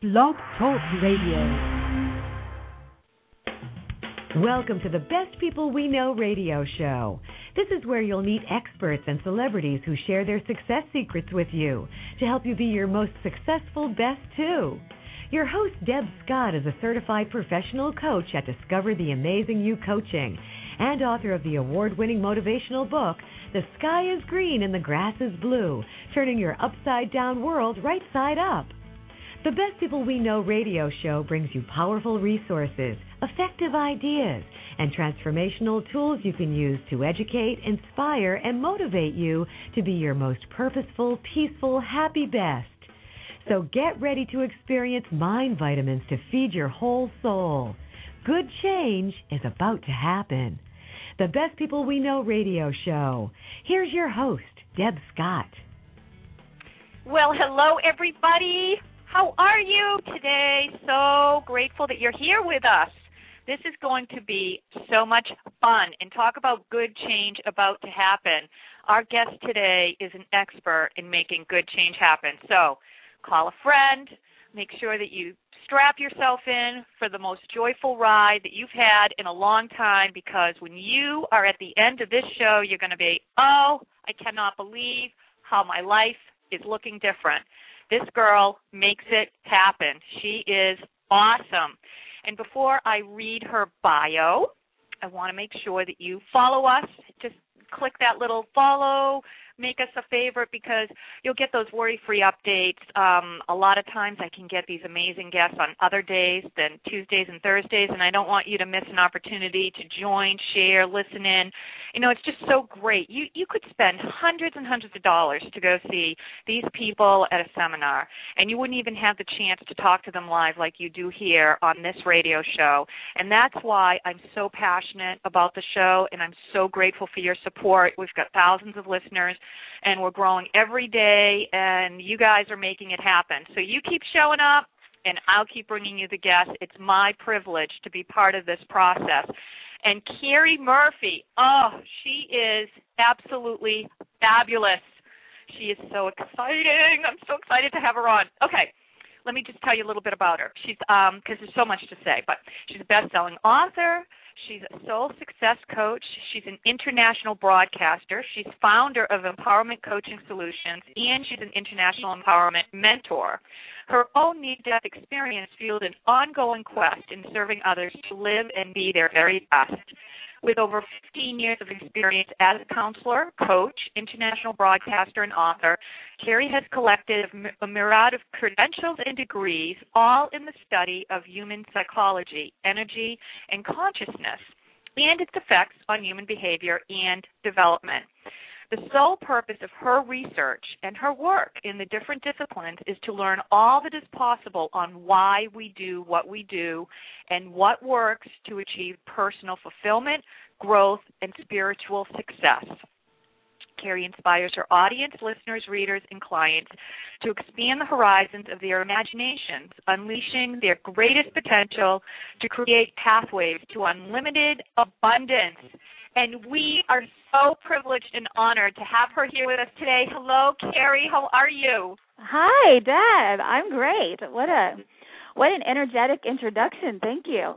Blog Talk Radio. Welcome to the Best People We Know radio show. This is where you'll meet experts and celebrities who share their success secrets with you to help you be your most successful best too. Your host, Deb Scott, is a certified professional coach at Discover the Amazing You Coaching and author of the award-winning motivational book, The Sky is Green and the Grass is Blue, turning your upside-down world right side up. The Best People We Know radio show brings you powerful resources, effective ideas, and transformational tools you can use to educate, inspire, and motivate you to be your most purposeful, peaceful, happy best. So get ready to experience mind vitamins to feed your whole soul. Good change is about to happen. The Best People We Know radio show. Here's your host, Deb Scott. Well, hello, everybody. How are you today? So grateful that you're here with us. This is going to be so much fun and talk about good change about to happen. Our guest today is an expert in making good change happen. So call a friend, make sure that you strap yourself in for the most joyful ride that you've had in a long time, because when you are at the end of this show, you're going to be, oh, I cannot believe how my life is looking different. This girl makes it happen. She is awesome. And before I read her bio, I want to make sure that you follow us. Just click that little follow, make us a favorite, because you'll get those worry-free updates. A lot of times I can get these amazing guests on other days than Tuesdays and Thursdays, and I don't want you to miss an opportunity to join, share, listen in. You know, it's just so great. You could spend hundreds and hundreds of dollars to go see these people at a seminar, and you wouldn't even have the chance to talk to them live like you do here on this radio show. And that's why I'm so passionate about the show, and I'm so grateful for your support. We've got thousands of listeners, and we're growing every day, and you guys are making it happen. So you keep showing up, and I'll keep bringing you the guests. It's my privilege to be part of this process. And Carrie Murphy, oh, she is absolutely fabulous. She is so exciting. I'm so excited to have her on. Okay, let me just tell you a little bit about her. She's because there's so much to say, but she's a best-selling author. She's a soul success coach. She's an international broadcaster. She's founder of Empowerment Coaching Solutions, and she's an international empowerment mentor. Her own near-death experience fueled an ongoing quest in serving others to live and be their very best. With over 15 years of experience as a counselor, coach, international broadcaster, and author, Carrie has collected a myriad of credentials and degrees, all in the study of human psychology, energy, and consciousness, and its effects on human behavior and development. The sole purpose of her research and her work in the different disciplines is to learn all that is possible on why we do what we do and what works to achieve personal fulfillment, growth, and spiritual success. Carrie inspires her audience, listeners, readers, and clients to expand the horizons of their imaginations, unleashing their greatest potential to create pathways to unlimited abundance. And we are so privileged and honored to have her here with us today. Hello, Carrie. How are you? Hi, Deb. I'm great. What an energetic introduction. Thank you.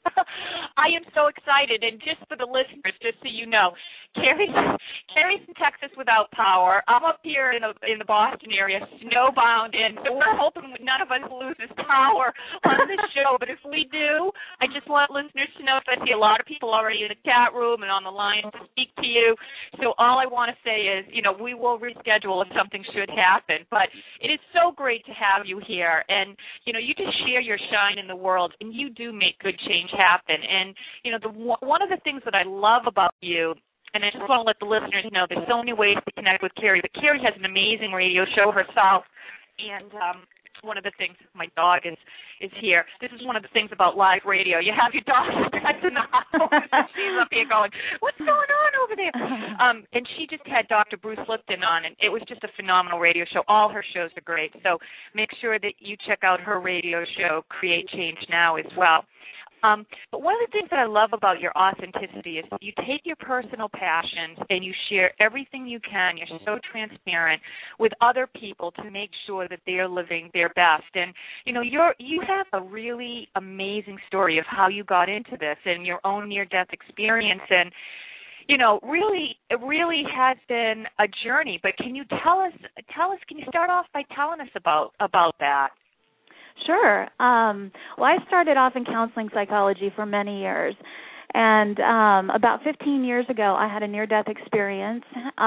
I am so excited, and just for the listeners, just so you know, Carrie's in Texas without power. I'm up here in the Boston area, snowbound, and so we're hoping none of us loses power on this show. But if we do, I just want listeners to know, I see a lot of people already in the chat room and on the line to speak to you. So all I want to say is, you know, we will reschedule if something should happen. But it is so great to have you here, and you know, you just share your shine in the world, and you do make good change happen. And you know, one of the things that I love about you, and I just want to let the listeners know, there's so many ways to connect with Carrie, but Carrie has an amazing radio show herself, and one of the things, my dog is here. This is one of the things about live radio. You have your dog in the house, and she's up here going, what's going on over there? And she just had Dr. Bruce Lipton on, and it was just a phenomenal radio show. All her shows are great, so make sure that you check out her radio show, Create Change Now, as well. But one of the things that I love about your authenticity is you take your personal passions and you share everything you can. You're so transparent with other people to make sure that they're living their best. And, you have a really amazing story of how you got into this and your own near-death experience. And, it really has been a journey. But can you can you start off by telling us about that? Sure. Well, I started off in counseling psychology for many years. And about 15 years ago, I had a near-death experience.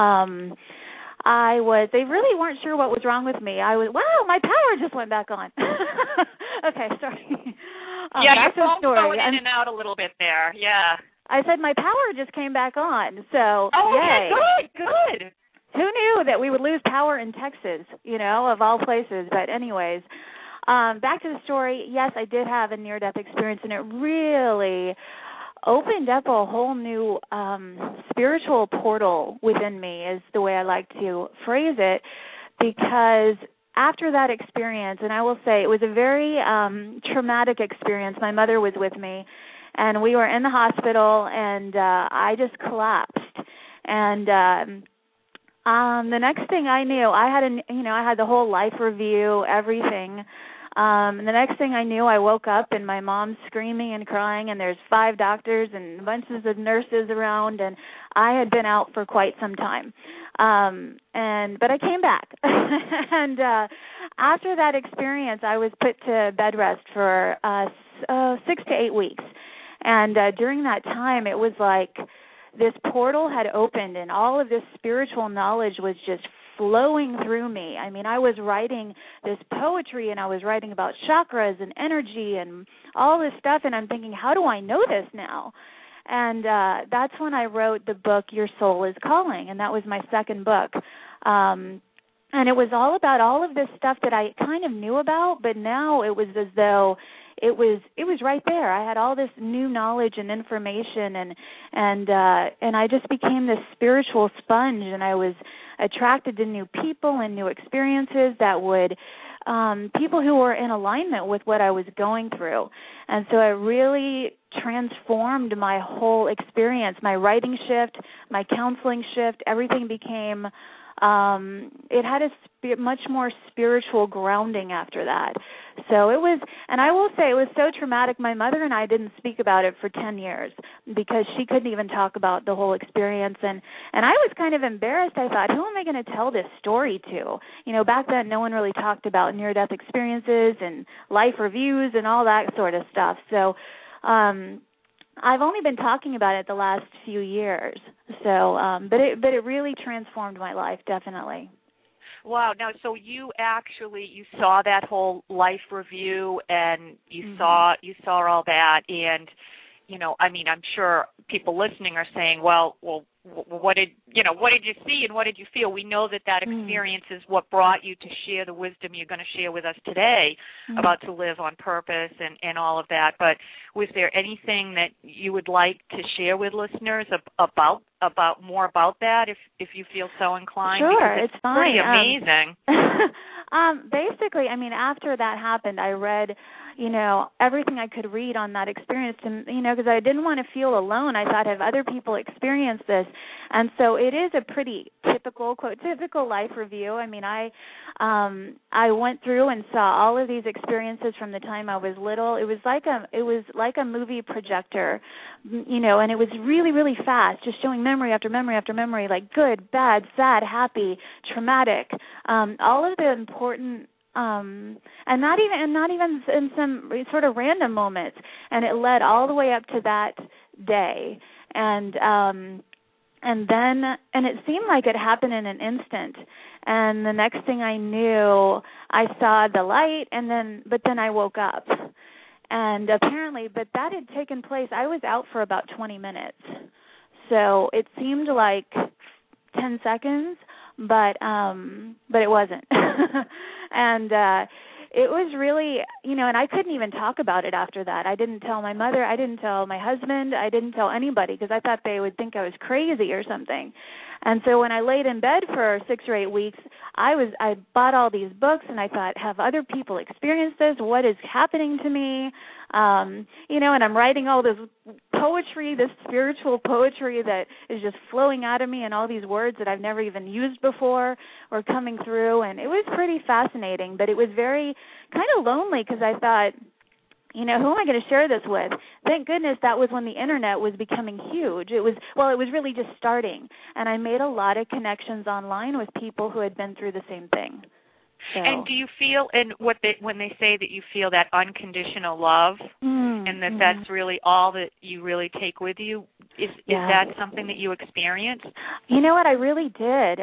They really weren't sure what was wrong with me. Wow, my power just went back on. Okay, sorry. Your phone's going in and out a little bit there, yeah. I said my power just came back on, so okay, yay. Good. Who knew that we would lose power in Texas, of all places? But anyways, back to the story. Yes, I did have a near-death experience, and it really opened up a whole new spiritual portal within me, is the way I like to phrase it, because after that experience, and I will say it was a very traumatic experience. My mother was with me, and we were in the hospital, and I just collapsed. And the next thing I knew, I had the whole life review, everything. The next thing I knew, I woke up and my mom's screaming and crying, and there's 5 doctors and bunches of nurses around, and I had been out for quite some time. But I came back. And after that experience, I was put to bed rest for 6 to 8 weeks. And during that time, it was like this portal had opened, and all of this spiritual knowledge was just flowing through me. I mean, I was writing this poetry, and I was writing about chakras and energy and all this stuff, and I'm thinking, how do I know this now? And that's when I wrote the book, Your Soul is Calling, and that was my second book. And it was all about all of this stuff that I kind of knew about, but now it was as though it was right there. I had all this new knowledge and information, and I just became this spiritual sponge, and I was attracted to new people and new experiences that would people who were in alignment with what I was going through. And so it really transformed my whole experience, my writing shift, my counseling shift. Everything became it had a much more spiritual grounding after that. So it was, and I will say it was so traumatic. My mother and I didn't speak about it for 10 years because she couldn't even talk about the whole experience. And I was kind of embarrassed. I thought, who am I going to tell this story to? Back then no one really talked about near-death experiences and life reviews and all that sort of stuff. So I've only been talking about it the last few years. So, but it really transformed my life, definitely. Wow. Now, so you saw that whole life review, and you saw all that, and I'm sure people listening are saying, well, what did you see and what did you feel? We know that experience is what brought you to share the wisdom you're going to share with us today about to live on purpose and all of that. But was there anything that you would like to share with listeners about more about that if you feel so inclined? Sure, because it's fine. Pretty amazing. Basically, after that happened, I read everything I could read on that experience, and because I didn't want to feel alone. I thought, have other people experienced this? And so it is a pretty typical life review. I went through and saw all of these experiences from the time I was little. It was like a movie projector, and it was really, really fast, just showing memory after memory after memory, like good, bad, sad, happy, traumatic, all of the important. And not even in some sort of random moments, and it led all the way up to that day, and it seemed like it happened in an instant, and the next thing I knew, I saw the light, but then I woke up, and apparently, but that had taken place. I was out for about 20 minutes, so it seemed like 10 seconds. But it wasn't. And it was really, and I couldn't even talk about it after that. I didn't tell my mother. I didn't tell my husband. I didn't tell anybody because I thought they would think I was crazy or something. And so when I laid in bed for 6 or 8 weeks, I bought all these books, and I thought, have other people experienced this? What is happening to me? And I'm writing all this poetry, this spiritual poetry that is just flowing out of me, and all these words that I've never even used before were coming through, and it was pretty fascinating, but it was very kind of lonely because I thought, who am I going to share this with? Thank goodness that was when the internet was becoming huge. It was really just starting, and I made a lot of connections online with people who had been through the same thing. So. And do you feel, when they say that you feel that unconditional love, and that's really all that you really take with you, is that something that you experience? You know what? I really did.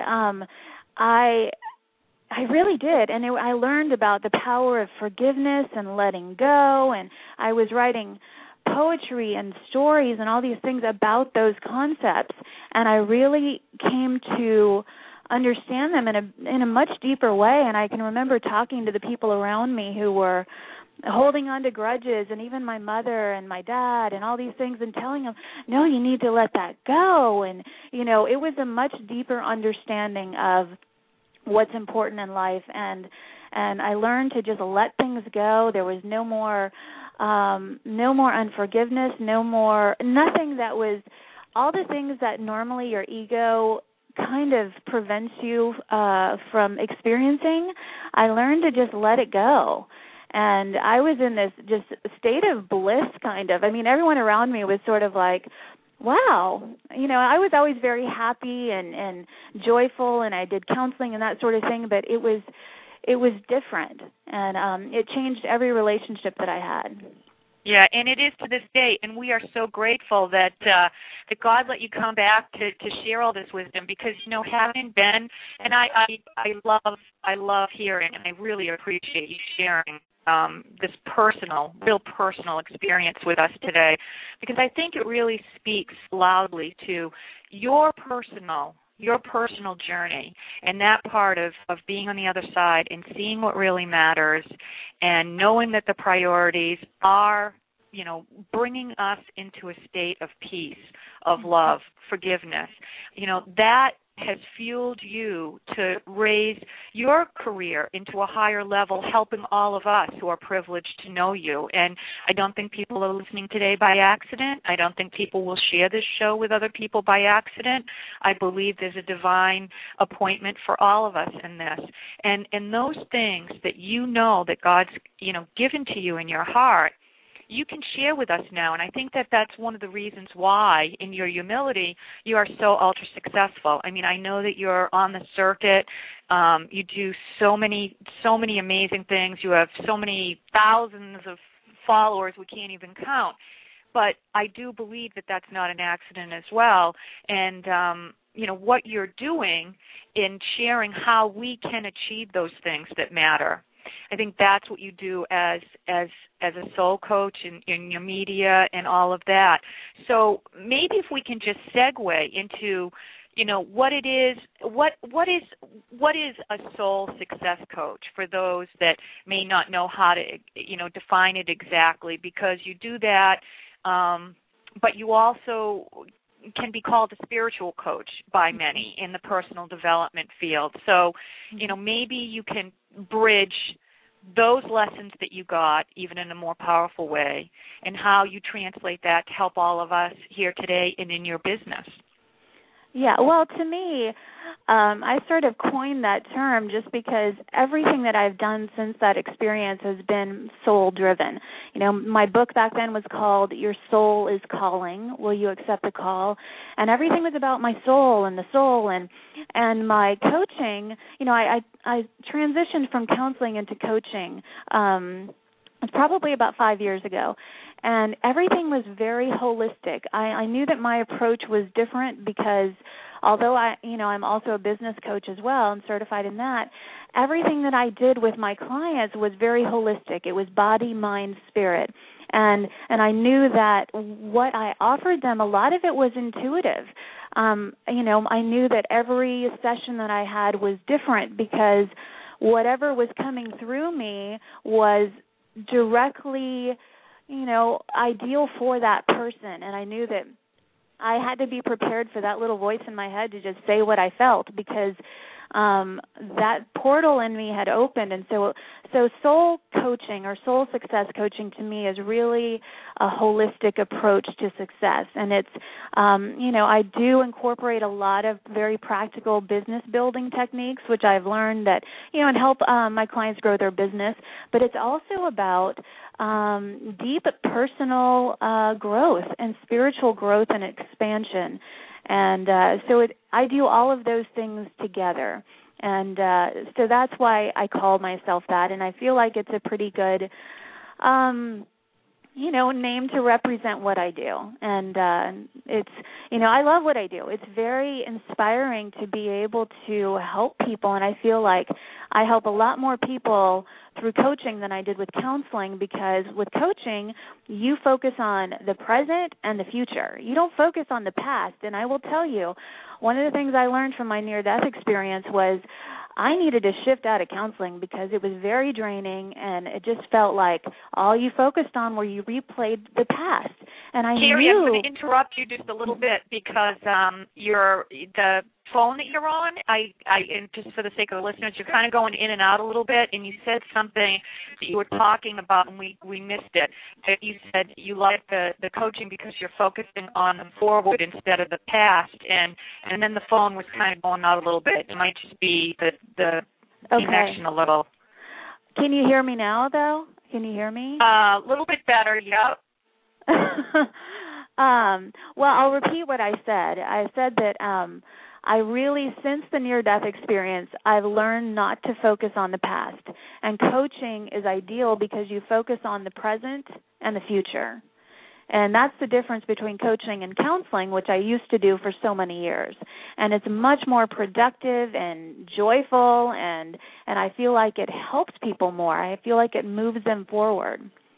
I really did, and I learned about the power of forgiveness and letting go, and I was writing poetry and stories and all these things about those concepts, and I really came to understand them in a much deeper way. And I can remember talking to the people around me who were holding on to grudges, and even my mother and my dad and all these things, and telling them, no, you need to let that go. And, it was a much deeper understanding of what's important in life, and I learned to just let things go. There was no more unforgiveness, nothing that was, all the things that normally your ego kind of prevents you from experiencing. I learned to just let it go. And I was in this just state of bliss, kind of. I mean, everyone around me was sort of like, wow. I was always very happy and joyful, and I did counseling and that sort of thing, but it was different, and it changed every relationship that I had. Yeah, and it is to this day, and we are so grateful that God let you come back to share all this wisdom, because having been, and I love hearing, and I really appreciate you sharing this real personal experience with us today, because I think it really speaks loudly to your personal journey, and that part of being on the other side and seeing what really matters, and knowing that the priorities are, bringing us into a state of peace, of love, forgiveness. That has fueled you to raise your career into a higher level, helping all of us who are privileged to know you. And I don't think people are listening today by accident. I don't think people will share this show with other people by accident. I believe there's a divine appointment for all of us in this. And those things that that God's, given to you in your heart, you can share with us now. And I think that that's one of the reasons why, in your humility, you are so ultra successful. I mean, I know that you're on the circuit. You do so many amazing things. You have so many thousands of followers we can't even count. But I do believe that that's not an accident as well. And, what you're doing in sharing how we can achieve those things that matter. I think that's what you do as a soul coach in your media and all of that. So maybe if we can just segue into, what it is, what is a soul success coach for those that may not know how to, define it exactly, because you do that, but you also can be called a spiritual coach by many in the personal development field. So, maybe you can bridge those lessons that you got even in a more powerful way, and how you translate that to help all of us here today and in your business. Yeah, well, to me, I sort of coined that term just because everything that I've done since that experience has been soul-driven. My book back then was called Your Soul is Calling, Will You Accept the Call? And everything was about my soul and the soul, and my coaching, I transitioned from counseling into coaching. It's probably about 5 years ago. And everything was very holistic. I knew that my approach was different because although I'm also a business coach as well and certified in that, everything that I did with my clients was very holistic. It was body, mind, spirit. And I knew that what I offered them, a lot of it was intuitive. I knew that every session that I had was different because whatever was coming through me was directly ideal for that person. And I knew that I had to be prepared for that little voice in my head to just say what I felt, because that portal in me had opened. And so soul coaching or soul success coaching to me is really a holistic approach to success. And it's, I do incorporate a lot of very practical business building techniques, which I've learned that, and help my clients grow their business. But it's also about deep personal growth and spiritual growth and expansion. And I do all of those things together. And so that's why I call myself that. And I feel like it's a pretty good, name to represent what I do. And it's, I love what I do. It's very inspiring to be able to help people. And I feel like I help a lot more people through coaching than I did with counseling, because with coaching, you focus on the present and the future. You don't focus on the past. And I will tell you, one of the things I learned from my near-death experience was I needed to shift out of counseling because it was very draining, and it just felt like all you focused on were you replayed the past. And I Carrie, knew... I'm going to interrupt you just a little bit because the phone that you're on, and just for the sake of the listeners, you're kind of going in and out a little bit, and you said something that you were talking about, and we missed it. That you said you like the coaching because you're focusing on the forward instead of the past, and then the phone was kind of going out a little bit. It might just be the connection a little. Can you hear me now, though? Can you hear me? A little bit better, yep. Well, I'll repeat what I said. I said that I really, since the near-death experience, I've learned not to focus on the past. And coaching is ideal because you focus on the present and the future. And that's the difference between coaching and counseling, which I used to do for so many years. And it's much more productive and joyful, and I feel like it helps people more. I feel like it moves them forward.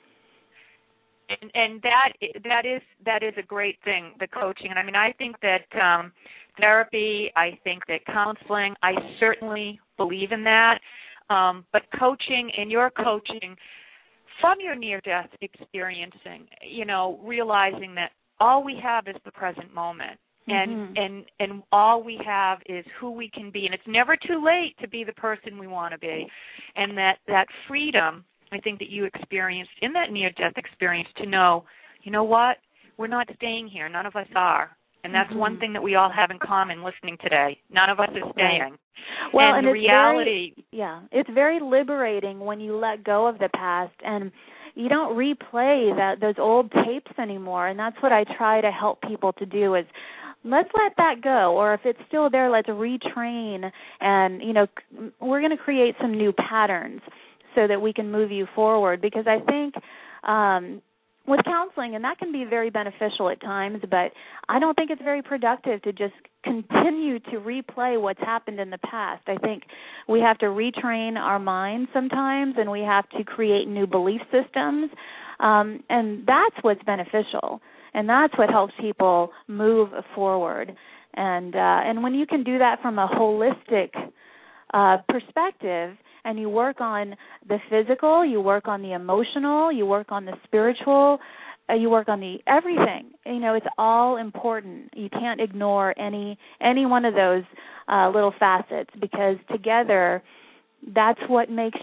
And that is a great thing, the coaching. And I mean, I think that therapy, I think that counseling, I certainly believe in that. But coaching, and your coaching from your near-death experiencing, realizing that all we have is the present moment. And all we have is who we can be. And it's never too late to be the person we want to be. And that freedom, I think, that you experienced in that near-death experience to know, you know what, we're not staying here. None of us are. And that's one thing that we all have in common listening today. None of us is staying. Right. Well, and the it's reality... it's very liberating when you let go of the past and you don't replay those old tapes anymore. And that's what I try to help people to do is, let's let that go, or if it's still there, let's retrain, and, we're going to create some new patterns so that we can move you forward. Because I think with counseling, and that can be very beneficial at times, but I don't think it's very productive to just continue to replay what's happened in the past. I think we have to retrain our minds sometimes, and we have to create new belief systems, and that's what's beneficial. And that's what helps people move forward. And when you can do that from a holistic perspective, and you work on the physical, you work on the emotional, you work on the spiritual, you work on the everything. It's all important. You can't ignore any one of those little facets, because together, that's what helps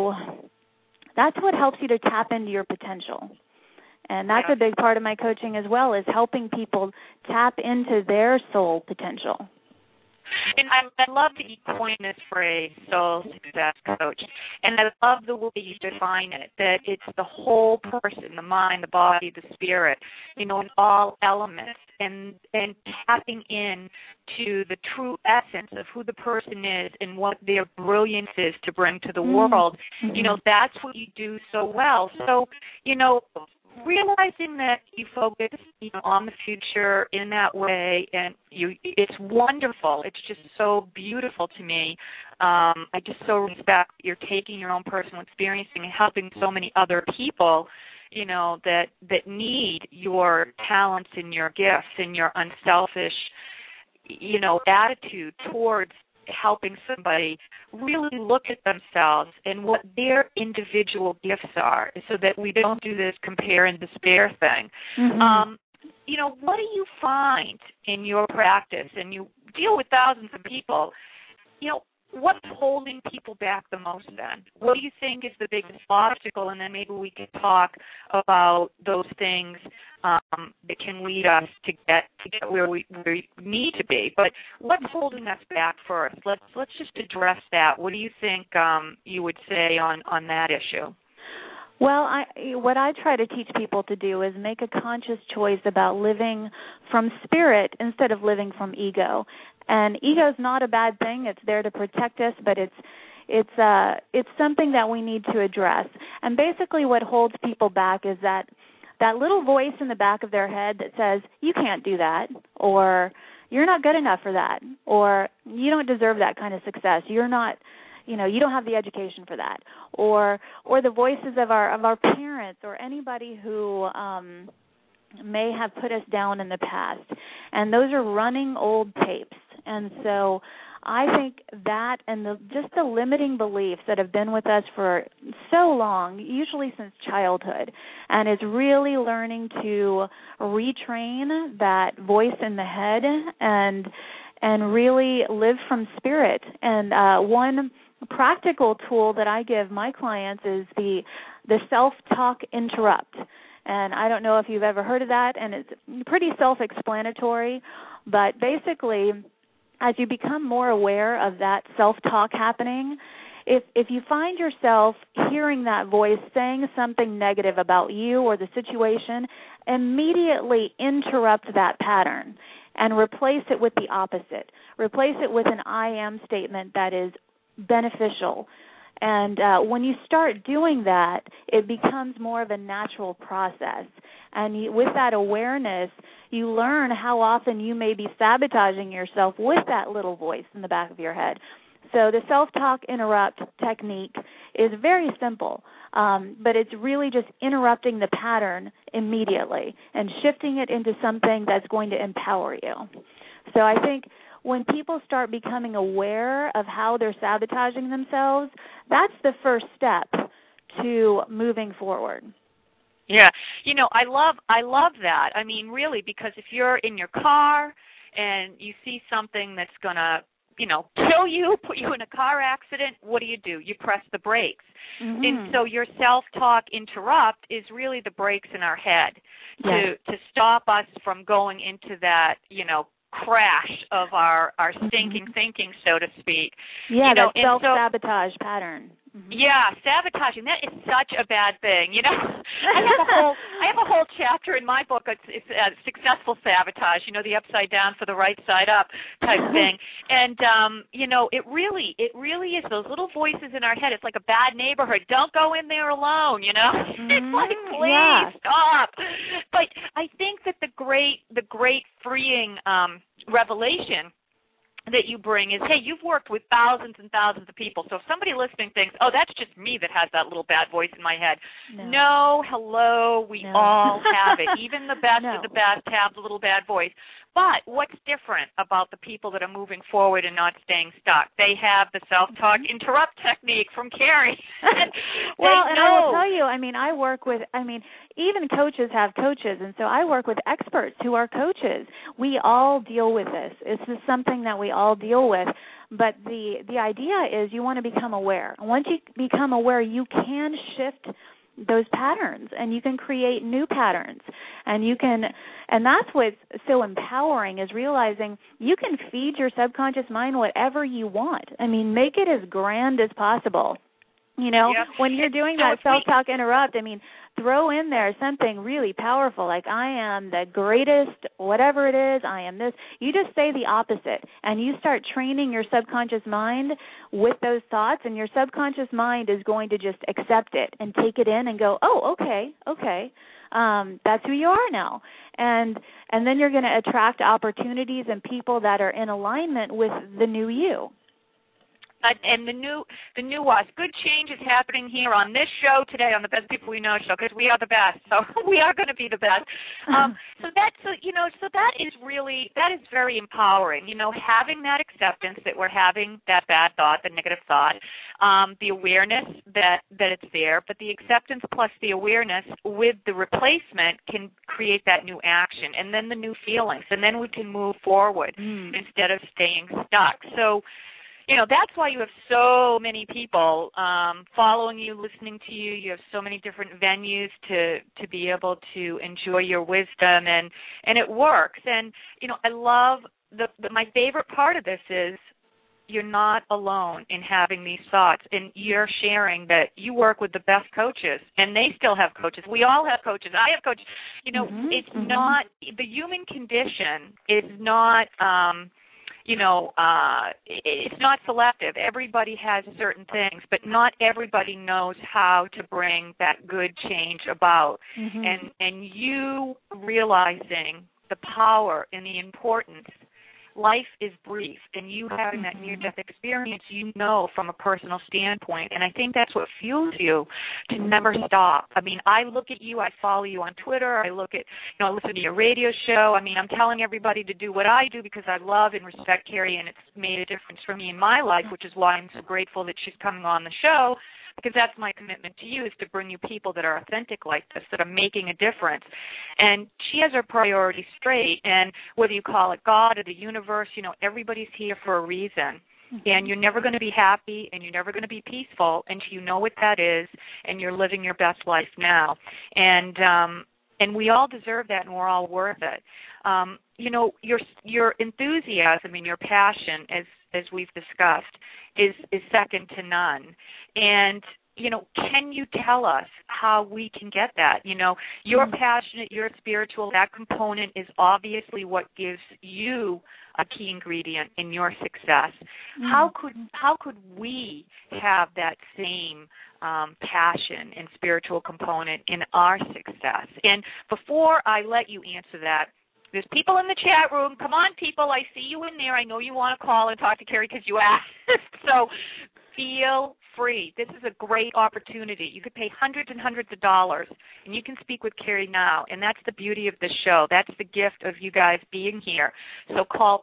you to tap into your potential. And that's a big part of my coaching as well, is helping people tap into their soul potential. And I love that you coined this phrase, soul success coach. And I love the way you define it, that it's the whole person, the mind, the body, the spirit, in all elements, and tapping in to the true essence of who the person is and what their brilliance is to bring to the world. That's what you do so well. So, realizing that you focus, on the future in that way, and it's wonderful. It's just so beautiful to me. I just so respect you're taking your own personal experiencing and helping so many other people, that need your talents and your gifts and your unselfish, attitude towards helping somebody really look at themselves and what their individual gifts are, so that we don't do this compare and despair thing. what do you find in your practice? And you deal with thousands of people. What's holding people back the most then? What do you think is the biggest obstacle? And then maybe we can talk about those things that can lead us to get where we need to be. But what's holding us back first? Let's just address that. What do you think you would say on that issue? Well, what I try to teach people to do is make a conscious choice about living from spirit instead of living from ego. And ego is not a bad thing. It's there to protect us, but it's something that we need to address. And basically what holds people back is that little voice in the back of their head that says, you can't do that, or you're not good enough for that, or you don't deserve that kind of success. You're not, you don't have the education for that, or the voices of our parents or anybody who may have put us down in the past. And those are running old tapes. And so I think that and just the limiting beliefs that have been with us for so long, usually since childhood, and is really learning to retrain that voice in the head and really live from spirit. And one practical tool that I give my clients is the self-talk interrupt. And I don't know if you've ever heard of that, and it's pretty self-explanatory, but basically as you become more aware of that self-talk happening, if you find yourself hearing that voice saying something negative about you or the situation, immediately interrupt that pattern and replace it with the opposite. Replace it with an I am statement that is beneficial. And when you start doing that, it becomes more of a natural process. And with that awareness, you learn how often you may be sabotaging yourself with that little voice in the back of your head. So the self-talk interrupt technique is very simple, but it's really just interrupting the pattern immediately and shifting it into something that's going to empower you. So I think when people start becoming aware of how they're sabotaging themselves, that's the first step to moving forward. Yeah, I love that. I mean, really, because if you're in your car and you see something that's going to, kill you, put you in a car accident, what do? You press the brakes. Mm-hmm. And so your self-talk interrupt is really the brakes in our head to stop us from going into that, crash of our stinking thinking, so to speak. Yeah, that self-sabotage pattern. Mm-hmm. Yeah, sabotaging. That is such a bad thing. I have a whole chapter in my book. It's successful sabotage. The upside down for the right side up type thing. And it really is those little voices in our head. It's like a bad neighborhood. Don't go in there alone. Mm-hmm. It's like, please stop. But I think that the great freeing revelation that you bring is, hey, you've worked with thousands and thousands of people. So if somebody listening thinks, oh, that's just me that has that little bad voice in my head. No, hello, we all have it. Even the best of the best have the little bad voice. But what's different about the people that are moving forward and not staying stuck? They have the self-talk interrupt technique from Carrie. Well, and I will tell you, even coaches have coaches, and so I work with experts who are coaches. We all deal with this. This is something that we all deal with. But the idea is you want to become aware. Once you become aware, you can shift those patterns and you can create new patterns. And that's what's so empowering, is realizing you can feed your subconscious mind whatever you want. Make it as grand as possible. When you're doing that self-talk interrupt, throw in there something really powerful, like I am the greatest, whatever it is, I am this. You just say the opposite, and you start training your subconscious mind with those thoughts, and your subconscious mind is going to just accept it and take it in and go, oh, okay, that's who you are now. And then you're going to attract opportunities and people that are in alignment with the new you. And the new us. Good change is happening here on this show today, on the Best People We Know show, because we are the best. So we are going to be the best. So that is very empowering. Having that acceptance that we're having that bad thought, the negative thought, the awareness that it's there, but the acceptance plus the awareness with the replacement can create that new action, and then the new feelings, and then we can move forward instead of staying stuck. So, that's why you have so many people following you, listening to you. You have so many different venues to be able to enjoy your wisdom, and it works. And, I love my favorite part of this is you're not alone in having these thoughts, and you're sharing that you work with the best coaches, and they still have coaches. We all have coaches. I have coaches. It's not, the human condition is not, it's not selective. Everybody has certain things, but not everybody knows how to bring that good change about. And you realizing the power and the importance. Life is brief, and you having that near-death experience, from a personal standpoint, and I think that's what fuels you to never stop. I mean, I look at you, I follow you on Twitter, I listen to your radio show. I mean, I'm telling everybody to do what I do because I love and respect Carrie, and it's made a difference for me in my life, which is why I'm so grateful that she's coming on the show, because that's my commitment to you, is to bring you people that are authentic like this, that are making a difference. And she has her priorities straight, and whether you call it God or the universe, everybody's here for a reason. And you're never going to be happy, and you're never going to be peaceful until you know what that is, and you're living your best life now. And we all deserve that, and we're all worth it. Your enthusiasm and your passion, as we've discussed, is second to none. And, can you tell us how we can get that? You're passionate, you're spiritual. That component is obviously what gives you a key ingredient in your success. How could we have that same passion and spiritual component in our success? And before I let you answer that, there's people in the chat room. Come on, people. I see you in there. I know you want to call and talk to Carrie because you asked. So feel free. This is a great opportunity. You could pay hundreds and hundreds of dollars, and you can speak with Carrie now, and that's the beauty of this show. That's the gift of you guys being here. So call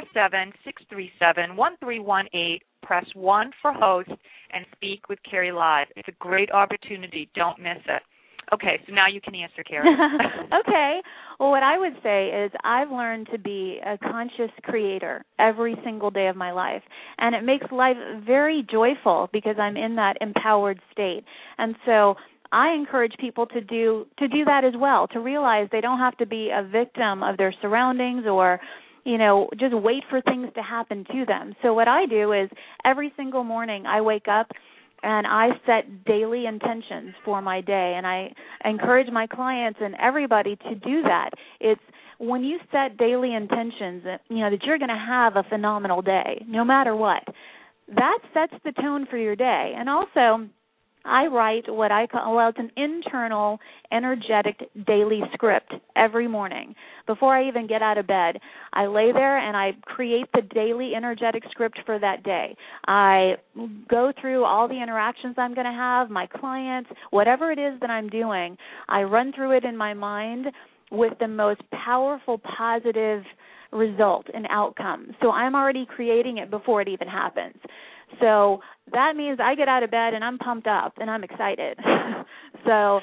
347-637-1318, press 1 for host, and speak with Carrie live. It's a great opportunity. Don't miss it. Okay, so now you can answer, Carrie. Okay. Well, what I would say is I've learned to be a conscious creator every single day of my life, and it makes life very joyful because I'm in that empowered state. And so I encourage people to do that as well, to realize they don't have to be a victim of their surroundings or just wait for things to happen to them. So what I do is every single morning I wake up and I set daily intentions for my day, and I encourage my clients and everybody to do that. It's when you set daily intentions, that you're going to have a phenomenal day, no matter what. That sets the tone for your day. And also, I write what I call, it's an internal, energetic daily script every morning. Before I even get out of bed, I lay there and I create the daily energetic script for that day. I go through all the interactions I'm going to have, my clients, whatever it is that I'm doing, I run through it in my mind with the most powerful, positive result and outcome. So I'm already creating it before it even happens. So that means I get out of bed and I'm pumped up and I'm excited. So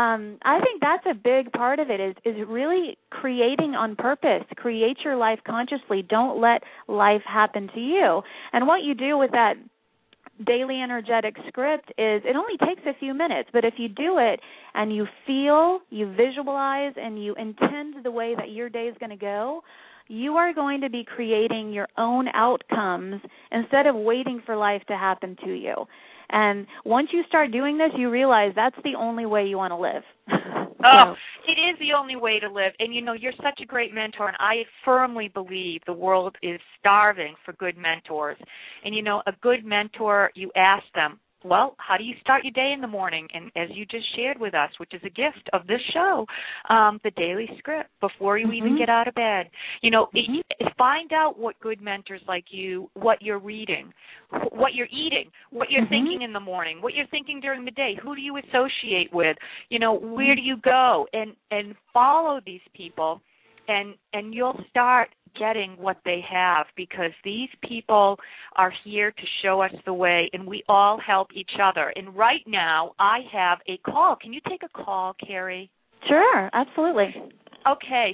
I think that's a big part of it is really creating on purpose. Create your life consciously. Don't let life happen to you. And what you do with that daily energetic script is it only takes a few minutes, but if you do it and you feel, you visualize, and you intend the way that your day is going to go, you are going to be creating your own outcomes instead of waiting for life to happen to you. And once you start doing this, you realize that's the only way you want to live. Oh, it is the only way to live. And, you're such a great mentor, and I firmly believe the world is starving for good mentors. And, a good mentor, you ask them, well, how do you start your day in the morning? And as you just shared with us, which is a gift of this show, the daily script before you even get out of bed. Find out what good mentors like you, what you're reading, what you're eating, what you're thinking in the morning, what you're thinking during the day. Who do you associate with? Where do you go? And follow these people, and you'll start getting what they have, because these people are here to show us the way, and we all help each other. And right now, I have a call. Can you take a call, Carrie? Sure, absolutely. Okay,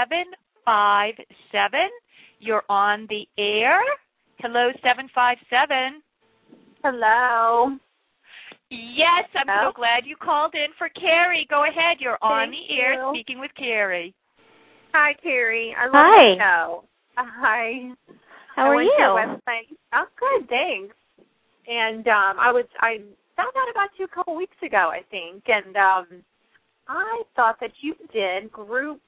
757. You're on the air. Hello, 757. Hello. Yes, I'm so glad you called in for Carrie. Go ahead. You're on the air speaking with Carrie. Hi, Carrie. I love the show. Hi. How are you? I went to your website. Oh, good, thanks. And I found out about you a couple weeks ago, I think, and I thought that you did group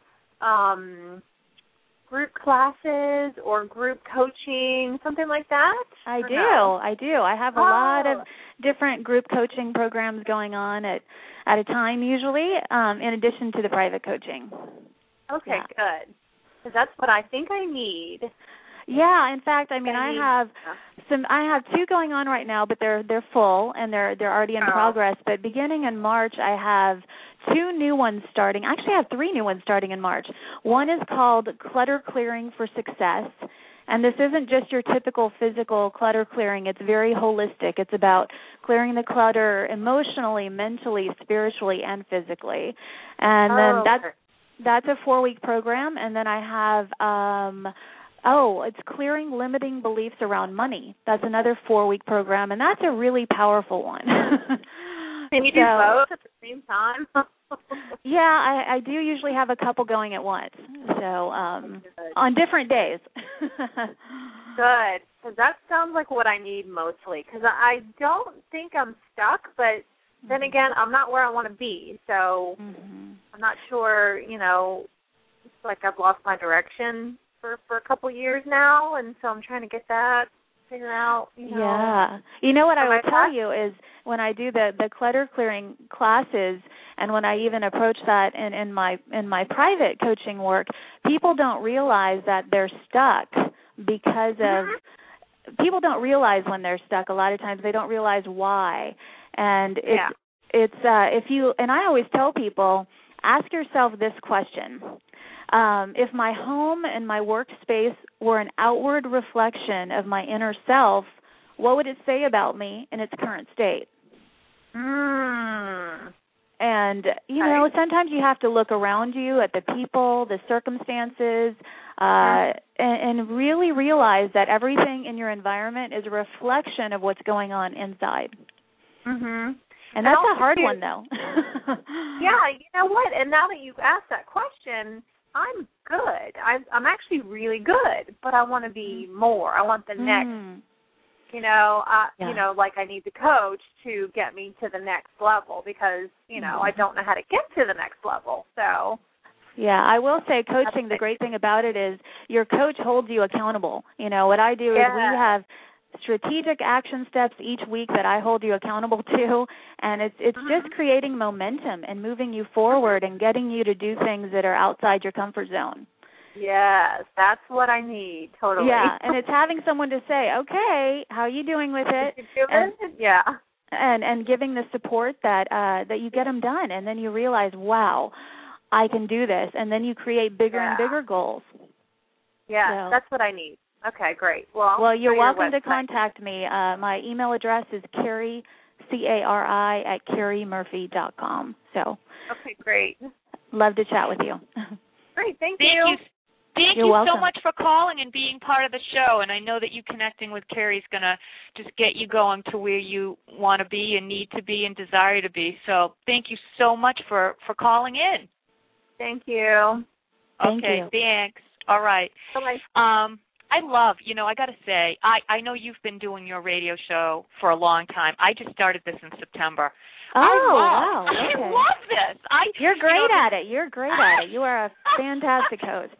classes or group coaching, something like that. I do. I have a lot of different group coaching programs going on at a time, usually, in addition to the private coaching. Okay, good. Because that's what I think I need. Yeah, in fact, I have two going on right now, but they're full and they're already in progress. But beginning in March, I have two new ones starting. Actually, I have three new ones starting in March. One is called Clutter Clearing for Success. And this isn't just your typical physical clutter clearing. It's very holistic. It's about clearing the clutter emotionally, mentally, spiritually, and physically. And then that's a 4-week program. And then I have, it's Clearing Limiting Beliefs Around Money. That's another 4-week program, and that's a really powerful one. Can you do both at the same time? Yeah, I do usually have a couple going at once, so on different days. Good, because that sounds like what I need mostly, because I don't think I'm stuck, but then again, I'm not where I want to be, so I'm not sure, it's like I've lost my direction for a couple years now, and so I'm trying to get that figured out. Yeah. You know what I will tell you is when I do the clutter clearing classes, and when I even approach that in my private coaching work, people don't realize that they're stuck because of people don't realize when they're stuck. A lot of times they don't realize why. And it's if you, and I always tell people, ask yourself this question. If my home and my workspace were an outward reflection of my inner self, what would it say about me in its current state? And, sometimes you have to look around you at the people, the circumstances, and really realize that everything in your environment is a reflection of what's going on inside. And that's a hard one, though. Yeah, you know what? And now that you've asked that question, I'm good. I'm actually really good, but I want to be more. I want the next, like I need the coach to get me to the next level because, I don't know how to get to the next level. So, yeah, I will say coaching, the great thing about it is your coach holds you accountable. What I do is we have strategic action steps each week that I hold you accountable to, and it's just creating momentum and moving you forward and getting you to do things that are outside your comfort zone. Yes, that's what I need, totally. Yeah, and it's having someone to say, okay, how are you doing with it? And giving the support that you get them done, and then you realize, wow, I can do this, and then you create bigger and bigger goals. Yeah, that's what I need. Okay, great. Well, you're welcome to contact me. My email address is Carrie, Cari, @carriemurphy.com. So. Okay, great. Love to chat with you. Great, thank you. Thank you so much for calling and being part of the show. And I know that you connecting with Carrie is going to just get you going to where you want to be and need to be and desire to be. So thank you so much for calling in. Thank you. Okay, thanks. All right. Bye-bye. I love, I got to say, I know you've been doing your radio show for a long time. I just started this in September. Oh, wow. Okay. I love this. You're great at it. You're great at it. You are a fantastic host.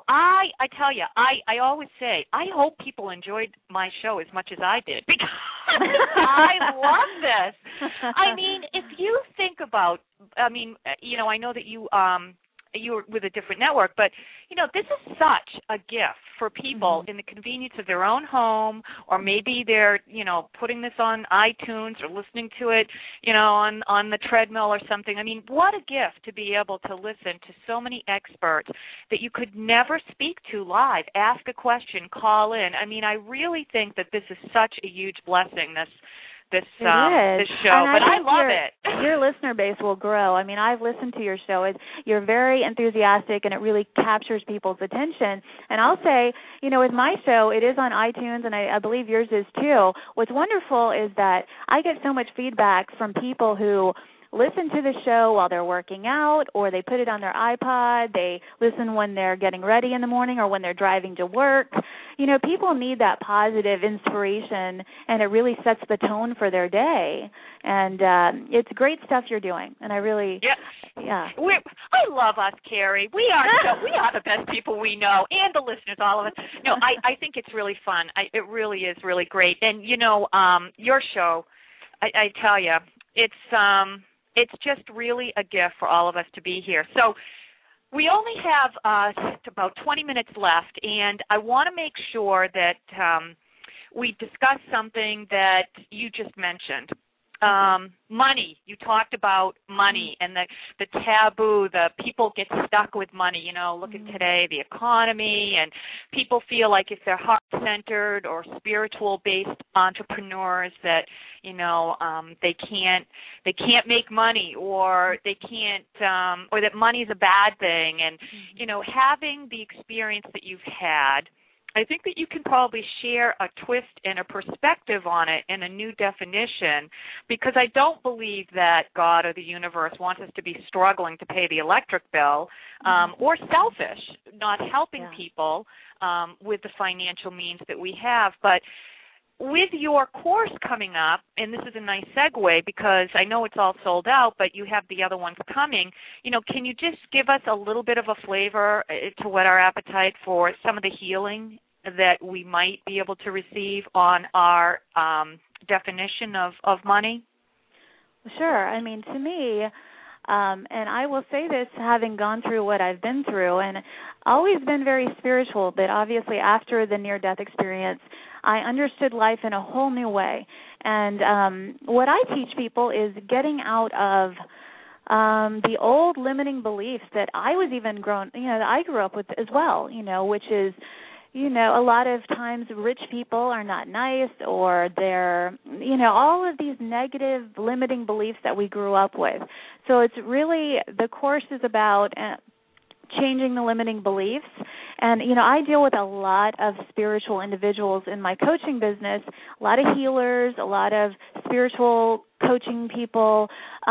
I tell you, I always say, I hope people enjoyed my show as much as I did because I love this. I mean, if you think about, I know that you're with a different network, but, this is such a gift for people in the convenience of their own home, or maybe they're, putting this on iTunes or listening to it, on the treadmill or something. I mean, what a gift to be able to listen to so many experts that you could never speak to live, ask a question, call in. I mean, I really think that this is such a huge blessing, this show, but I love it. Your listener base will grow. I mean, I've listened to your show. You're very enthusiastic, and it really captures people's attention. And I'll say, with my show, it is on iTunes, and I believe yours is too. What's wonderful is that I get so much feedback from people who listen to the show while they're working out, or they put it on their iPod. They listen when they're getting ready in the morning or when they're driving to work. People need that positive inspiration, and it really sets the tone for their day. And it's great stuff you're doing, and I really, yeah. I love us, Carrie. We are the best people we know, and the listeners, all of us. No, I think it's really fun. It really is really great. And your show, I tell you, it's just really a gift for all of us to be here. So we only have about 20 minutes left, and I want to make sure that we discuss something that you just mentioned. Money. You talked about money and the taboo, the people get stuck with money. Look at today, the economy, and people feel like if they're heart-centered or spiritual-based entrepreneurs that, they can't make money, or they can't, or that money's a bad thing. And, having the experience that you've had, I think that you can probably share a twist and a perspective on it and a new definition, because I don't believe that God or the universe wants us to be struggling to pay the electric bill or selfish, not helping people with the financial means that we have. But with your course coming up, and this is a nice segue because I know it's all sold out, but you have the other ones coming, can you just give us a little bit of a flavor to whet our appetite for some of the healing that we might be able to receive on our definition of money? Sure. I mean, to me, and I will say this having gone through what I've been through, and always been very spiritual, but obviously after the near-death experience, I understood life in a whole new way. And what I teach people is getting out of the old limiting beliefs that I was even that I grew up with as well, which is, a lot of times rich people are not nice, or they're, all of these negative limiting beliefs that we grew up with. So it's really, the course is about changing the limiting beliefs. And, I deal with a lot of spiritual individuals in my coaching business, a lot of healers, a lot of spiritual coaching people.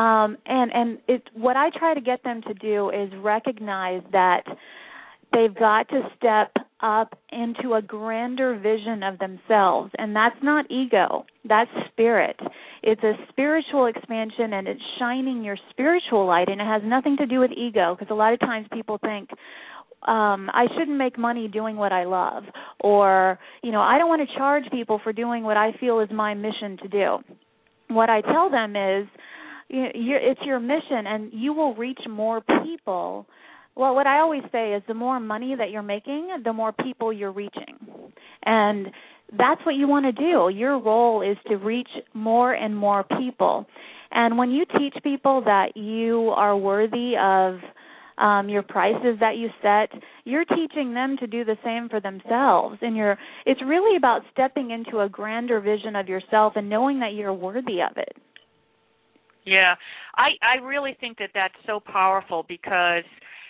What I try to get them to do is recognize that they've got to step up into a grander vision of themselves. And that's not ego. That's spirit. It's a spiritual expansion, and it's shining your spiritual light. And it has nothing to do with ego, because a lot of times people think, I shouldn't make money doing what I love, or, I don't want to charge people for doing what I feel is my mission to do. What I tell them is, it's your mission, and you will reach more people. Well, what I always say is the more money that you're making, the more people you're reaching. And that's what you want to do. Your role is to reach more and more people. And when you teach people that you are worthy of your prices that you set, you're teaching them to do the same for themselves. And it's really about stepping into a grander vision of yourself and knowing that you're worthy of it. Yeah, I really think that that's so powerful, because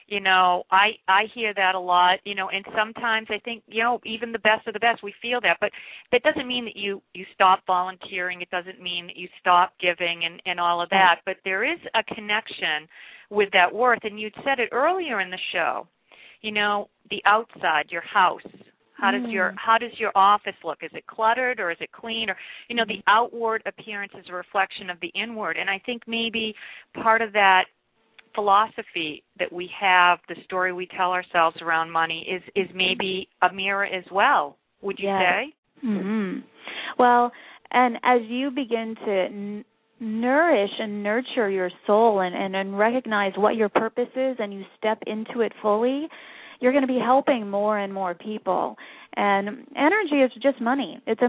I hear that a lot, and sometimes I think, even the best of the best, we feel that. But that doesn't mean that you stop volunteering. It doesn't mean that you stop giving and all of that. But there is a connection with that worth. And you'd said it earlier in the show, the outside, your house. How does your office look? Is it cluttered, or is it clean? Or, the outward appearance is a reflection of the inward. And I think maybe part of that philosophy that we have, the story we tell ourselves around money, is maybe a mirror as well, would you say? Mm-hmm. Well, And as you begin to nourish and nurture your soul and recognize what your purpose is, and you step into it fully, you're going to be helping more and more people. And energy is just money. It's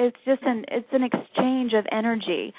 an exchange of energy.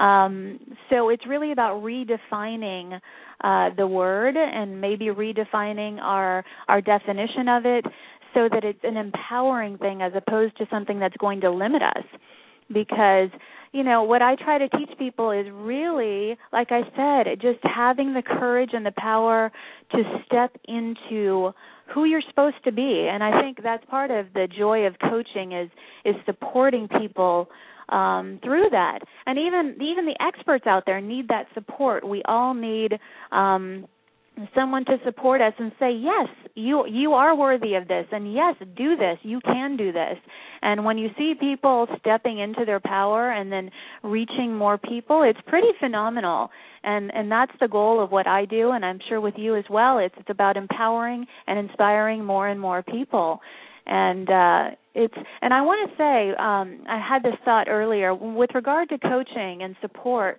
So it's really about redefining the word and maybe redefining our definition of it so that it's an empowering thing as opposed to something that's going to limit us. Because, what I try to teach people is really, like I said, just having the courage and the power to step into who you're supposed to be. And I think that's part of the joy of coaching is supporting people through that. And even the experts out there need that support. We all need someone to support us and say, yes, you are worthy of this, and yes, do this, you can do this. And when you see people stepping into their power and then reaching more people, it's pretty phenomenal. And that's the goal of what I do, and I'm sure with you as well. It's about empowering and inspiring more and more people. And I want to say, I had this thought earlier with regard to coaching and support.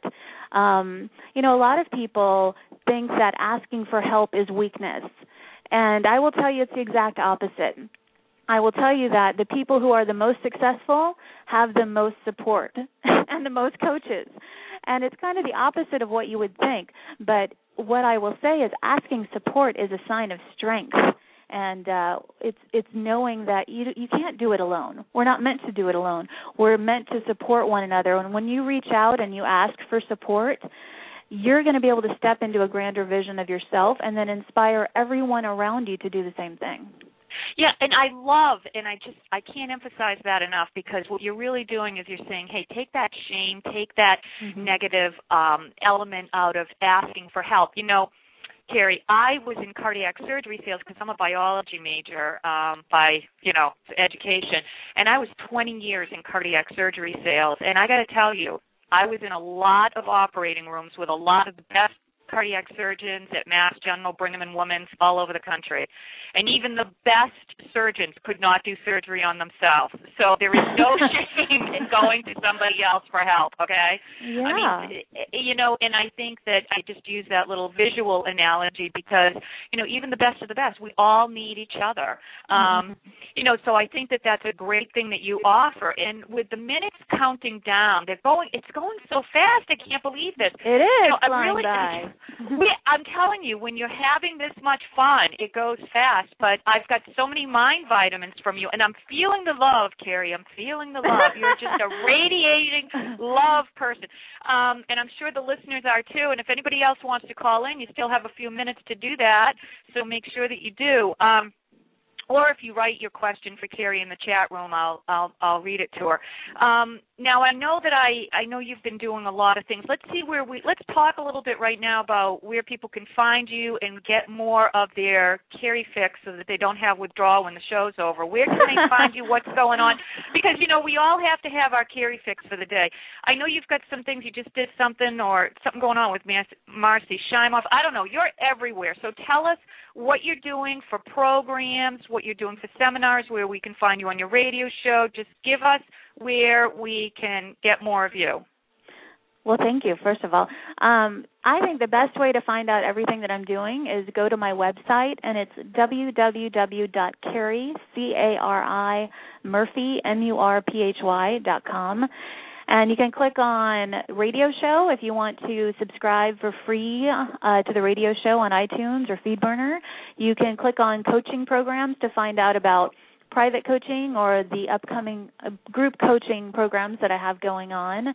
A lot of people think that asking for help is weakness, and I will tell you it's the exact opposite. I will tell you that the people who are the most successful have the most support and the most coaches, and it's kind of the opposite of what you would think. But what I will say is asking support is a sign of strength. And it's knowing that you can't do it alone. We're not meant to do it alone. We're meant to support one another. And when you reach out and you ask for support, you're going to be able to step into a grander vision of yourself and then inspire everyone around you to do the same thing. Yeah, and I love, and I can't emphasize that enough, because what you're really doing is you're saying, hey, take that shame, take that negative element out of asking for help. Carrie, I was in cardiac surgery sales because I'm a biology major by education, and I was 20 years in cardiac surgery sales. And I got to tell you, I was in a lot of operating rooms with a lot of the best cardiac surgeons at Mass General, Brigham and Women's, all over the country. And even the best surgeons could not do surgery on themselves. So there is no shame in going to somebody else for help, okay? Yeah. I mean, and I think that I just use that little visual analogy because, even the best of the best, we all need each other. So I think that that's a great thing that you offer. And with the minutes counting down, it's going so fast. I can't believe this. It is flying by. I'm telling you, when you're having this much fun, it goes fast. But I've got so many mind vitamins from you, and I'm feeling the love, Carrie. I'm feeling the love. You're just a radiating love person. And I'm sure the listeners are too. And if anybody else wants to call in, you still have a few minutes to do that, so make sure that you do. Or if you write your question for Carrie in the chat room, I'll read it to her. Now I know that I know you've been doing a lot of things. Let's talk a little bit right now about where people can find you and get more of their Carrie fix so that they don't have withdrawal when the show's over. Where can they find you? What's going on? Because we all have to have our Carrie fix for the day. I know you've got some things. You just did something or something going on with Marcy Shimoff. I don't know. You're everywhere. So tell us what you're doing for programs, what you're doing for seminars, where we can find you on your radio show. Just give us where we can get more of you. Well, thank you, first of all. I think the best way to find out everything that I'm doing is go to my website, and it's www.carrie, Murphy, MURPHY.com. And you can click on radio show if you want to subscribe for free to the radio show on iTunes or FeedBurner. You can click on coaching programs to find out about private coaching or the upcoming group coaching programs that I have going on.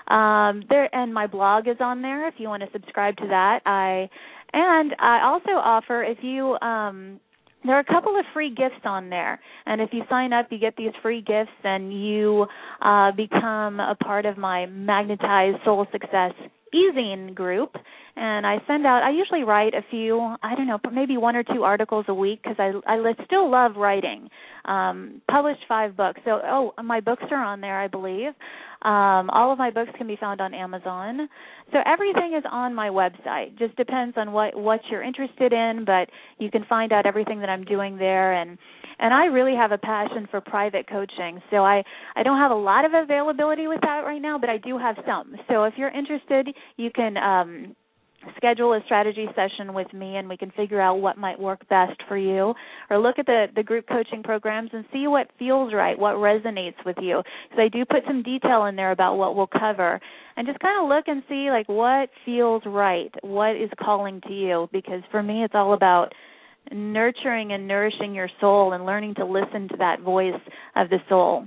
And my blog is on there if you want to subscribe to that. I also offer, if you there are a couple of free gifts on there, and if you sign up, you get these free gifts, and you become a part of my Magnetized Soul Success e-zine group. And I usually write a few, maybe 1 or 2 articles a week because I still love writing. Published 5 books. So, my books are on there, I believe. All of my books can be found on Amazon. So everything is on my website. Just depends on what you're interested in, but you can find out everything that I'm doing there. And And I really have a passion for private coaching. So I don't have a lot of availability with that right now, but I do have some. So if you're interested, you can schedule a strategy session with me, and we can figure out what might work best for you, or look at the group coaching programs and see what feels right, what resonates with you, because I do put some detail in there about what we'll cover, and just kind of look and see like what feels right, what is calling to you, because for me it's all about nurturing and nourishing your soul and learning to listen to that voice of the soul.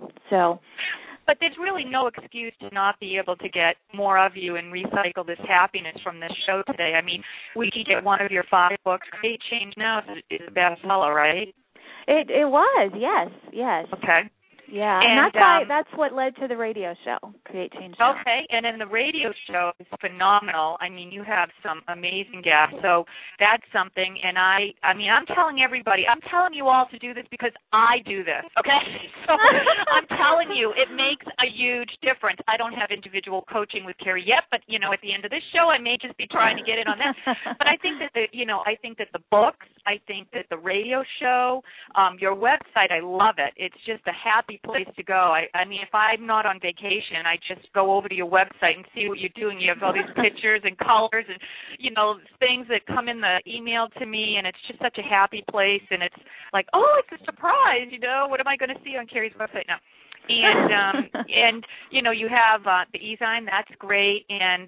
But there's really no excuse to not be able to get more of you and recycle this happiness from this show today. I mean, we could get one of your 5 books. Create Change Now is a bestseller, right? It was, yes. Okay. Yeah, and that's what led to the radio show, Create Change Now. Okay, and then the radio show is phenomenal. I mean, you have some amazing guests, so that's something. And I mean, I'm telling everybody, I'm telling you all to do this because I do this, okay? So I'm telling you, it makes a huge difference. I don't have individual coaching with Carrie yet, but, you know, at the end of this show, I may just be trying to get in on that. But I think that I think that the books, I think that the radio show, your website, I love it. It's just a happy place to go. I mean, if I'm not on vacation, I just go over to your website and see what you're doing. You have all these pictures and colors and, you know, things that come in the email to me, and it's just such a happy place. And it's like, oh, it's a surprise, you know, what am I going to see on Carrie's website now? And, and you know, you have the e-sign, that's great, and,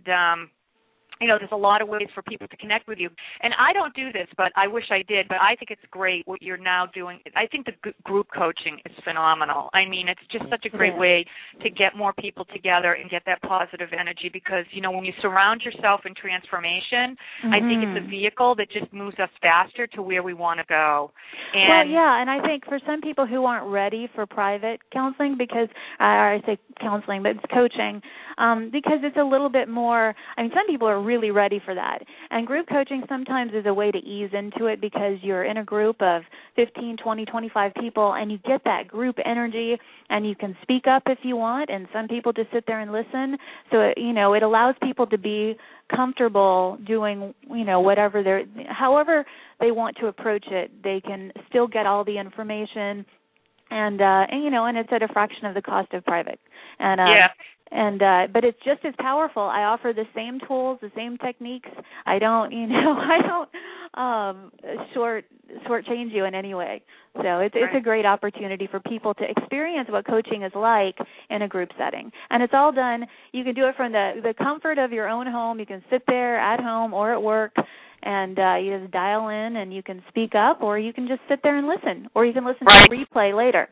you know, there's a lot of ways for people to connect with you. And I don't do this, but I wish I did. But I think it's great what you're now doing. I think the group coaching is phenomenal. I mean, it's just such a great way to get more people together and get that positive energy because, you know, when you surround yourself in transformation, I think it's a vehicle that just moves us faster to where we want to go. And well, yeah, and I think for some people who aren't ready for private counseling because, or I say counseling, but it's coaching, because it's a little bit more, I mean, some people are really ready for that. And group coaching sometimes is a way to ease into it because you're in a group of 15, 20, 25 people and you get that group energy and you can speak up if you want, and some people just sit there and listen. So, you know, it allows people to be comfortable doing, you know, however they want to approach it. They can still get all the information and you know, and it's at a fraction of the cost of private. And but it's just as powerful. I offer the same tools, the same techniques. I don't shortchange you in any way. So it's a great opportunity for people to experience what coaching is like in a group setting. And it's all done. You can do it from the comfort of your own home. You can sit there at home or at work, and you just dial in and you can speak up, or you can just sit there and listen, or you can listen to the replay later.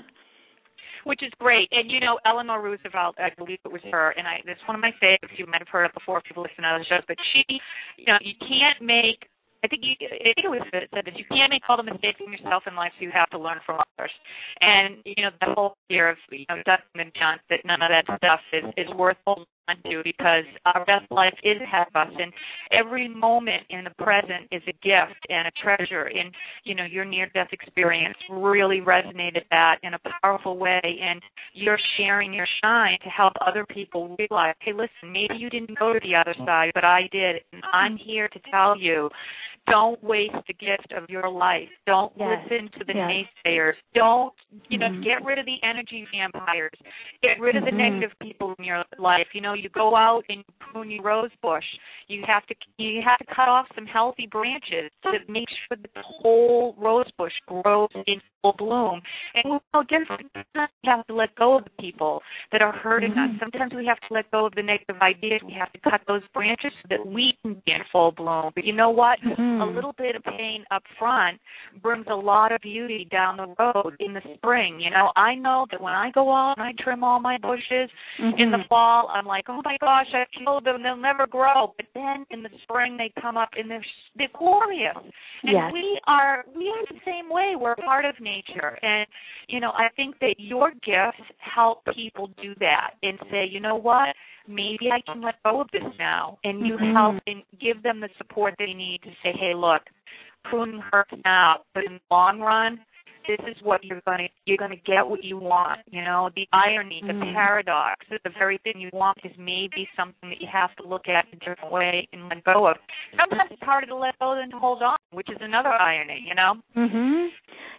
Which is great. And, you know, Eleanor Roosevelt, I believe it was her, and it's one of my favorites. You might have heard it before if you've listened to other shows, but she, you know, you can't make, I think it was said that you can't make all the mistakes in yourself in life, so you have to learn from others. And, you know, the whole fear of, you know, Dustin and John, that none of that stuff is worth holding on to because our best life is ahead of us. And every moment in the present is a gift and a treasure. And, you know, your near-death experience really resonated that in a powerful way. And you're sharing your shine to help other people realize, hey, listen, maybe you didn't go to the other side, but I did. And I'm here to tell you, don't waste the gift of your life. Don't listen to the naysayers. Don't, you know, get rid of the energy vampires. Get rid of the negative people in your life. You know, you go out and prune your rose bush. You have to cut off some healthy branches to make sure that the whole rose bush grows in full bloom. And we're no different. Sometimes we have to let go of the people that are hurting us. Sometimes we have to let go of the negative ideas. We have to cut those branches so that we can be in full bloom. But you know what? A little bit of pain up front brings a lot of beauty down the road in the spring. You know, I know that when I go out and I trim all my bushes in the fall, I'm like, oh my gosh, I killed them, they'll never grow. But then in the spring they come up and they're glorious. And we are the same way. We're part of nature. And, you know, I think that your gifts help people do that and say, you know what? Maybe I can let go of this now, and you help and give them the support they need to say, hey, look, pruning hurts now, but in the long run, this is what you're going to get what you want. You know, the irony, the paradox, that the very thing you want is maybe something that you have to look at in a different way and let go of. Sometimes it's harder to let go than to hold on, which is another irony, you know?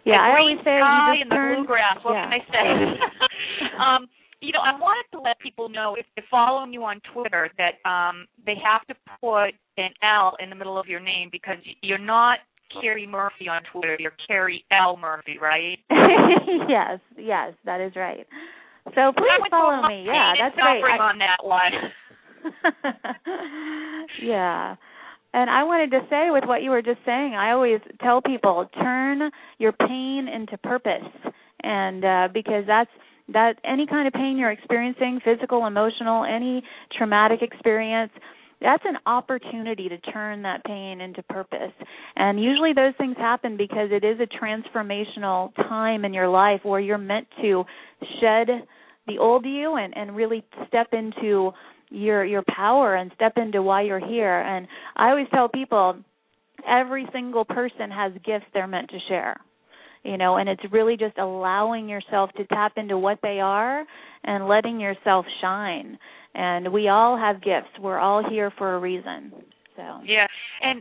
Yeah, I always say sky you just and the bluegrass. What can I say? I wanted to let people know if they're following you on Twitter that they have to put an L in the middle of your name because you're not Carrie Murphy on Twitter. You're Carrie L. Murphy, right? Yes, that is right. So please follow me. Yeah, that's great. On that one. Yeah. And I wanted to say with what you were just saying, I always tell people, turn your pain into purpose. And because that any kind of pain you're experiencing, physical, emotional, any traumatic experience, that's an opportunity to turn that pain into purpose. And usually those things happen because it is a transformational time in your life where you're meant to shed the old you and really step into your power and step into why you're here. And I always tell people every single person has gifts they're meant to share. And it's really just allowing yourself to tap into what they are and letting yourself shine. And we all have gifts. We're all here for a reason. So yeah, and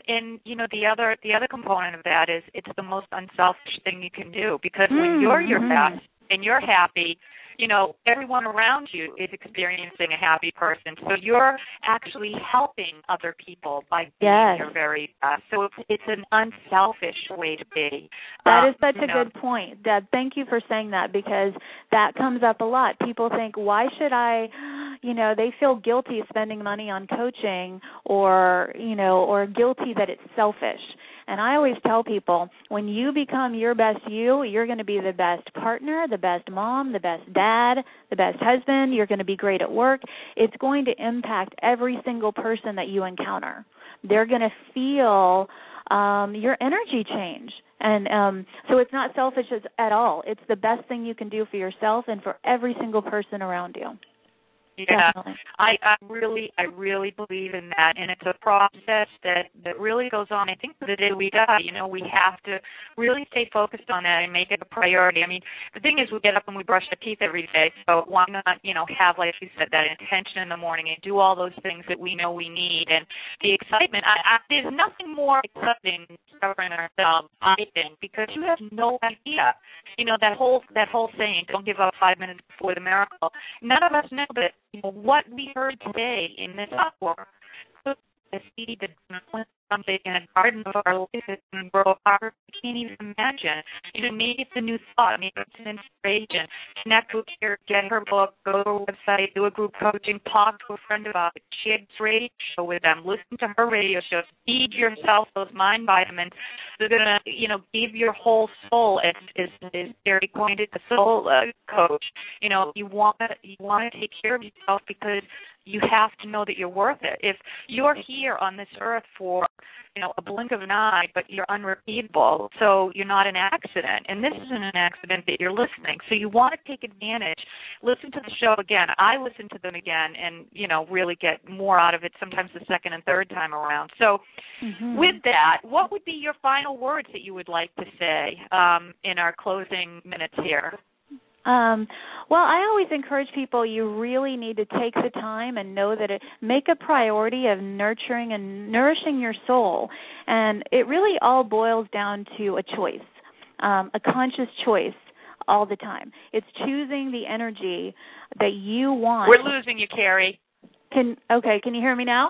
the other component of that is it's the most unselfish thing you can do because when you're your best and you're happy, everyone around you is experiencing a happy person. So you're actually helping other people by being your very best. So it's an unselfish way to be. That is such a good point, Deb. Thank you for saying that because that comes up a lot. People think, why should I, they feel guilty spending money on coaching or guilty that it's selfish. And I always tell people, when you become your best you're going to be the best partner, the best mom, the best dad, the best husband. You're going to be great at work. It's going to impact every single person that you encounter. They're going to feel your energy change. And so it's not selfish at all. It's the best thing you can do for yourself and for every single person around you. Yeah, I really believe in that, and it's a process that really goes on. I think to the day we die, we have to really stay focused on that and make it a priority. I mean, the thing is, we get up and we brush our teeth every day, so why not, have, like you said, that intention in the morning and do all those things that we know we need, and the excitement. There's nothing more exciting than discovering ourselves, I think, because you have no idea. That whole saying, don't give up 5 minutes before the miracle. None of us know that. What we heard today in this hour, a seed that's going to plant something in a garden of our life that's going to grow apart. We can't even imagine. Maybe it's a new thought. Maybe it's an inspiration. Connect with her, get her book, go to her website, do a group coaching, talk to a friend about it, share this radio show with them, listen to her radio shows, feed yourself those mind vitamins. They're going to, give your whole soul, as Gary coined it, the soul coach. You want to take care of yourself because you have to know that you're worth it. If you're here on this earth for, a blink of an eye, but you're unrepeatable, so you're not an accident. And this isn't an accident that you're listening. So you want to take advantage. Listen to the show again. I listen to them again and, really get more out of it, sometimes the second and third time around. So with that, what would be your final words that you would like to say in our closing minutes here? Well, I always encourage people, you really need to take the time and know that make a priority of nurturing and nourishing your soul. And it really all boils down to a choice, a conscious choice all the time. It's choosing the energy that you want. We're losing you, Carrie. Can you hear me now?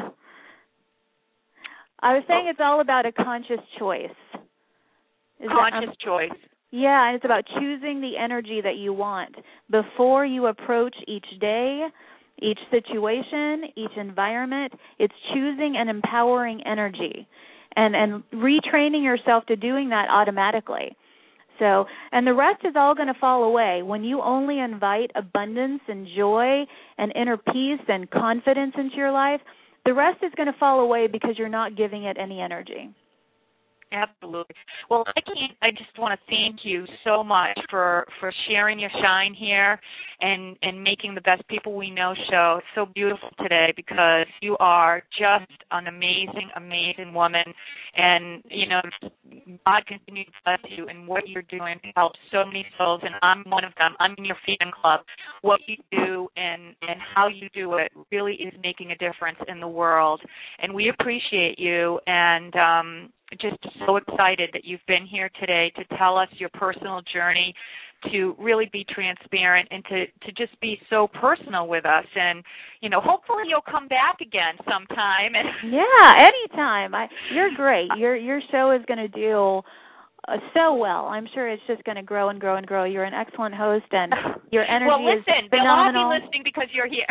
I was saying it's all about a conscious choice. Conscious choice. Yeah, and it's about choosing the energy that you want before you approach each day, each situation, each environment. It's choosing an empowering energy and retraining yourself to doing that automatically. So, and the rest is all going to fall away when you only invite abundance and joy and inner peace and confidence into your life. The rest is going to fall away because you're not giving it any energy. Absolutely. Well, I just want to thank you so much for sharing your shine here and making the Best People We Know show so beautiful today, because you are just an amazing, amazing woman. And, God continue to bless you and what you're doing to help so many souls, and I'm one of them. I'm in your Freedom Club. What you do and how you do it really is making a difference in the world, and we appreciate you. And just so excited that you've been here today to tell us your personal journey, to really be transparent, and to just be so personal with us. And, hopefully you'll come back again sometime. Yeah, anytime. You're great. Your show is going to do so well. I'm sure it's just going to grow and grow and grow. You're an excellent host, and your energy is phenomenal. They'll all be listening because you're here.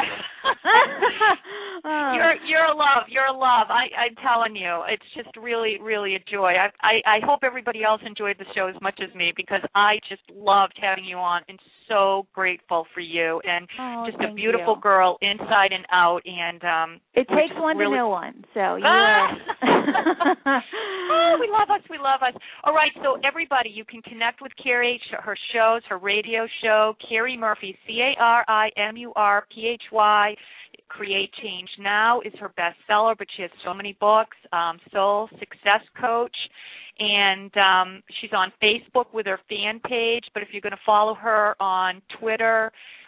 You're a love. You're a love. I'm telling you, it's just really, really a joy. I hope everybody else enjoyed the show as much as me, because I just loved having you on, and so grateful for you, and just a beautiful girl inside and out. And it takes one to know one. So you we love us. We love us. All right. So everybody, you can connect with Carrie, her shows, her radio show, Carrie Murphy, CARIMURPHY. Create Change Now is her bestseller, but she has so many books. Soul Success Coach, and she's on Facebook with her fan page. But if you're going to follow her on Twitter,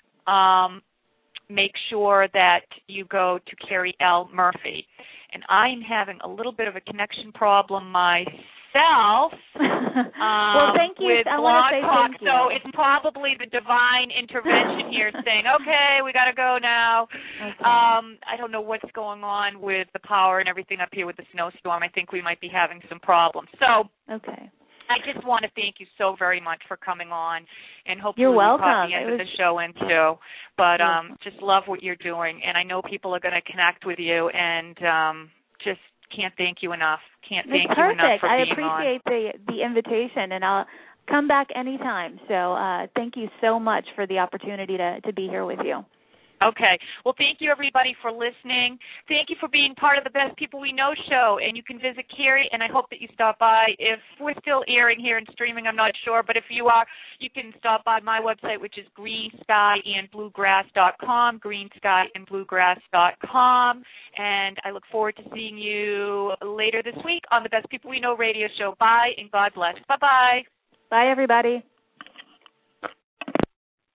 make sure that you go to Carrie L. Murphy. And I'm having a little bit of a connection problem myself. Well, thank you. With Blog Talk, so it's probably the divine intervention here saying, okay, we got to go now. Okay. I don't know what's going on with the power and everything up here with the snowstorm. I think we might be having some problems. So okay. I just want to thank you so very much for coming on, and hopefully you're welcome. You caught the end of the show in too. But just love what you're doing, and I know people are going to connect with you, and just can't thank you enough. Can't thank you enough for being on. I appreciate the invitation, and I'll come back anytime. So thank you so much for the opportunity to be here with you. Okay. Well, thank you, everybody, for listening. Thank you for being part of the Best People We Know show. And you can visit Carrie, and I hope that you stop by. If we're still airing here and streaming, I'm not sure. But if you are, you can stop by my website, which is greenskyandbluegrass.com, greenskyandbluegrass.com. And I look forward to seeing you later this week on the Best People We Know radio show. Bye, and God bless. Bye-bye. Bye, everybody.